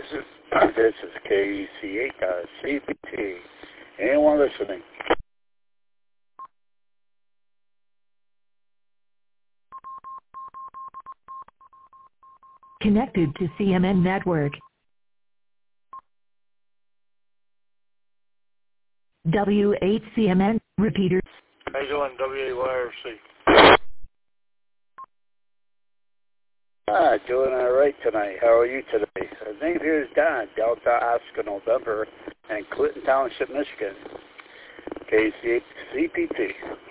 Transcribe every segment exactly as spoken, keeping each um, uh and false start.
This is, this is K C eight C P T. Anyone listening? Connected to C M N Network. W eight C M N, repeater. How you doing, W eight Y R C? Ah, doing all right tonight. How are you today? His name here is Don, Delta Oscar November, and Clinton Township, Michigan. K C eight C P T.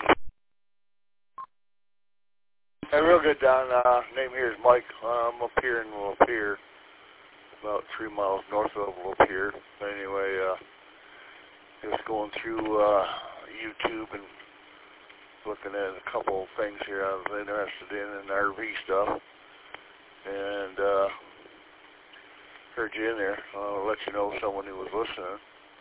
Hey, real good, Don. Uh, name here is Mike. Uh, I'm up here in Lapeer, about three miles north of Lapeer. Anyway, uh, just going through uh, YouTube and looking at a couple of things here I was interested in, in R V stuff. And uh, heard you in there. I'll let you know someone who was listening.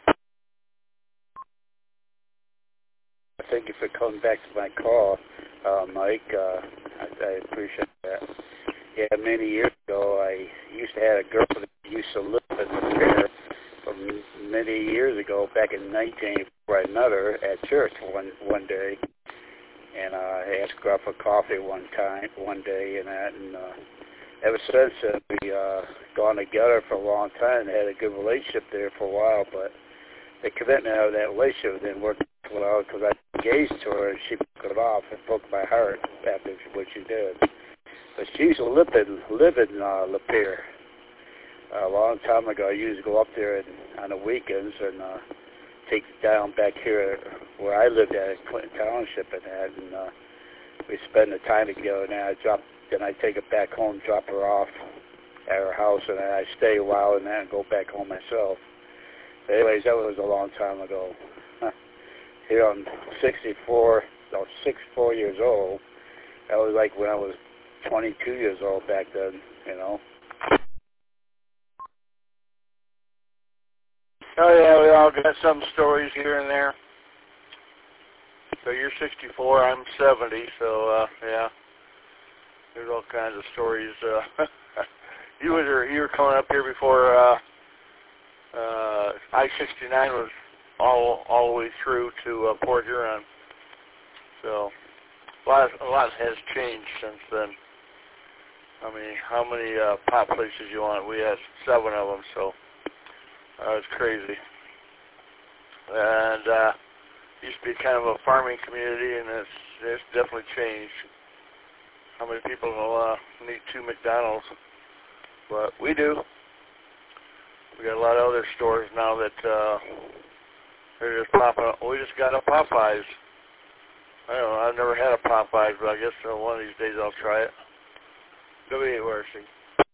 Thank you for coming back to my call, uh, Mike. Uh, I, I appreciate that. Yeah, many years ago, I used to have a girlfriend that used to live in the fair from many years ago, back in nineteen, where I met her at church one one day, and uh, I asked her out for coffee one time, one day, and that, and uh, ever since then, we uh, gone together for a long time and had a good relationship there for a while, but the commitment of that relationship didn't work well because I engaged to her and she broke it off and broke my heart after what she did. But she used to live in, live in uh, Lapeer. A long time ago, I used to go up there and, on the weekends and uh, take it down back here where I lived at in Clinton Township and that, and uh, we spend the time together. And then I drop, then I take it back home, drop her off at her house, and then I stay a while and then go back home myself. But anyways, that was a long time ago. Here I'm sixty-four, no, sixty-four years old. That was like when I was twenty-two years old back then, you know. Oh yeah, we all got some stories here and there. So you're sixty-four, I'm seventy, so uh, yeah, there's all kinds of stories. Uh, you were you were coming up here before uh, uh, I sixty-nine was all all the way through to uh, Port Huron. So a lot a lot has changed since then. I mean, how many uh, pop places you want? We had seven of them, so. Uh, it's crazy. And uh, used to be kind of a farming community, and it's, it's definitely changed. How many people uh, need two McDonald's? But we do. We got a lot of other stores now that uh, they're just popping up. We just got a Popeyes. I don't know. I've never had a Popeyes, but I guess uh, one of these days I'll try it. W eight Y R C.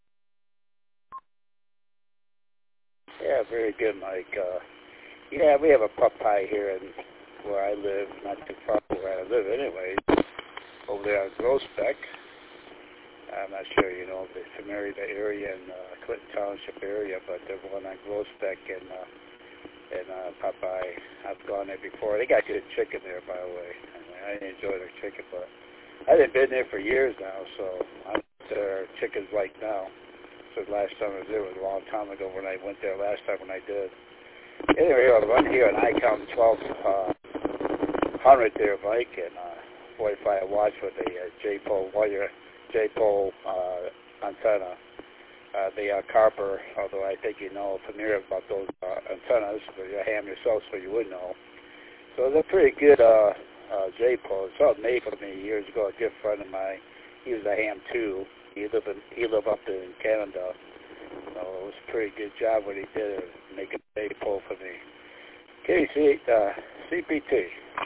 Yeah, very good, Mike. Uh, yeah, we have a Popeye here in where I live, not too far from where I live anyway, over there on Groesbeck. I'm not sure, you know, if you're familiar with the area in uh, Clinton Township area, but there's one on Groesbeck and, uh, and uh, Popeye. I've gone there before. They got good chicken there, by the way. I, mean, I enjoy their chicken, but I haven't been there for years now, so I don't know what their chicken's like now. So the last time I was there was a long time ago when I went there last time when I did. Anyway, I run here on ICOM twelve hundred there, Mike, and uh, forty-five watts with a uh, J-pole wire, J-pole uh, antenna. Uh, they are Carper, although I think you know familiar about those uh, antennas, but you ham yourself so you would know. So they're pretty good uh, uh, J-pole. It's all made for me years ago. A good friend of mine, he was a ham too. He lived in, he lived up there in Canada. So it was a pretty good job what he did of making a J-pole for me. K C eight uh, C P T.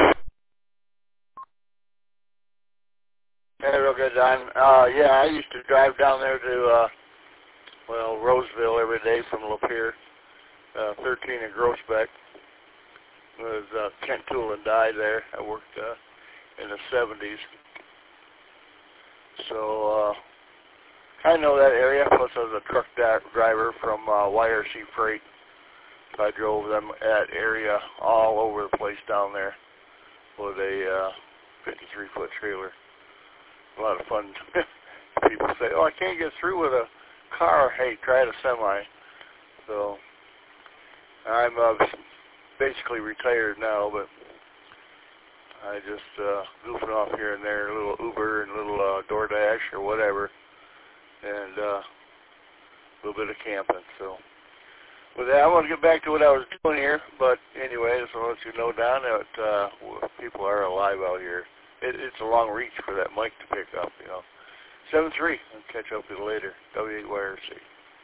Hey, real good, Don. Uh, yeah, I used to drive down there to, uh, well, Roseville every day from Lapeer, uh, thirteen in Groesbeck. It was uh, Kent Toolin died there. I worked uh, in the seventies. So, uh, I know that area, plus I was a truck driver from uh, Y R C Freight. So I drove them that area all over the place down there with a uh, fifty-three foot trailer. A lot of fun. People say, oh, I can't get through with a car. Hey, try the semi. So I'm uh, basically retired now, but I just uh, goofing off here and there, a little Uber and a little uh, DoorDash or whatever, and uh, a little bit of camping. So with that, I want to get back to what I was doing here, but anyway, just want to let you know, Don, that uh, people are alive out here. It, it's a long reach for that mic to pick up, you know. seven three, I'll catch up with you later. W eight Y R C.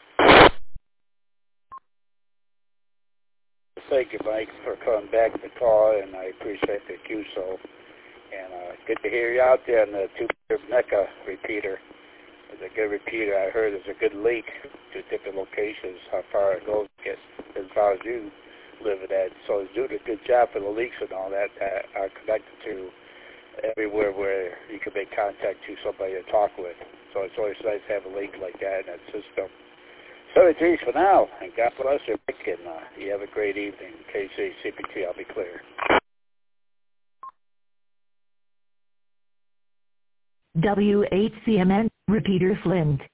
Thank you, Mike, for coming back to the call, and I appreciate the Q S O. And uh, good to hear you out there on the two NECA repeater. It's a good repeater. I heard there's a good link to different locations, how far it goes to get as far as you live at. So it's doing a good job for the leaks and all that that are connected to everywhere where you can make contact to somebody to talk with. So it's always nice to have a link like that in that system. So geez, for now, and God bless you, Mike, and uh, you have a great evening. K C, C P T, I'll be clear. W eight C M N, repeater Flint.